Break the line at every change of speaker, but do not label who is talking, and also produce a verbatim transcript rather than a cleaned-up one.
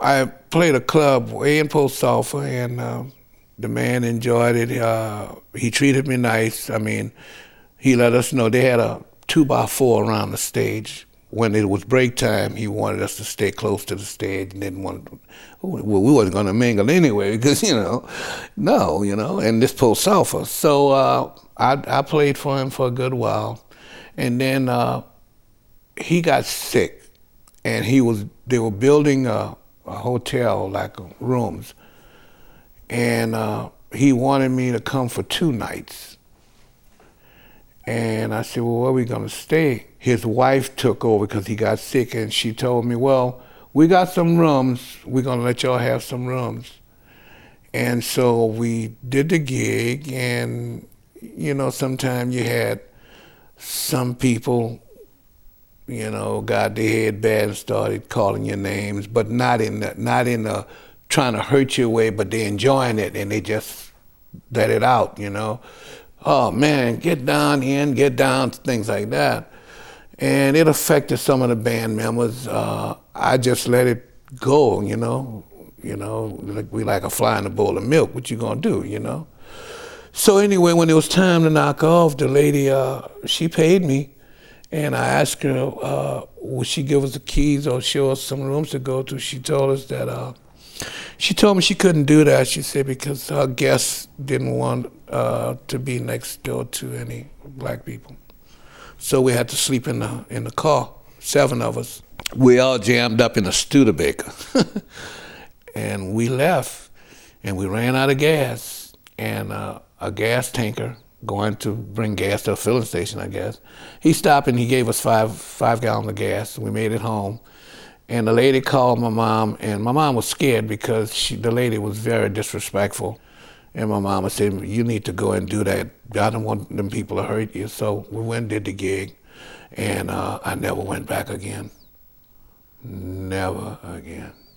I played a club way in Post Sulphur, and uh, the man enjoyed it. Uh, he treated me nice. I mean, he let us know they had a two by four around the stage. When it was break time, he wanted us to stay close to the stage and didn't want to, well, we wasn't going to mingle anyway because, you know, no, you know, and this Post Sulphur. So uh, I, I played for him for a good while. And then uh, he got sick, and he was, they were building a, a hotel, like rooms. And uh, he wanted me to come for two nights. And I said, well, where are we going to stay? His wife took over because he got sick, and she told me, well, we got some rooms. We're going to let y'all have some rooms. And so we did the gig, and, you know, sometimes you had some people, you know, got their head bad and started calling your names, but not in the, not in the trying to hurt your way, but they're enjoying it, and they just let it out, you know. Oh man, get down in, get down, things like that. And it affected some of the band members. Uh, I just let it go, you know. You know, like we like a fly in a bowl of milk. What you gonna do, you know? So anyway, when it was time to knock off, the lady, uh, she paid me, and I asked her, uh, would she give us the keys or show us some rooms to go to? She told us that, uh, she told me she couldn't do that. She said because her guests didn't want uh, to be next door to any black people. So we had to sleep in the in the car, seven of us. We all jammed up in a Studebaker. And we left, and we ran out of gas. And uh, a gas tanker going to bring gas to a filling station, I guess, he stopped and he gave us five five gallons of gas. We made it home. And the lady called my mom, and my mom was scared because she, the lady was very disrespectful. And my mama said, you need to go and do that. I don't want them people to hurt you. So we went and did the gig, and uh, I never went back again. Never again.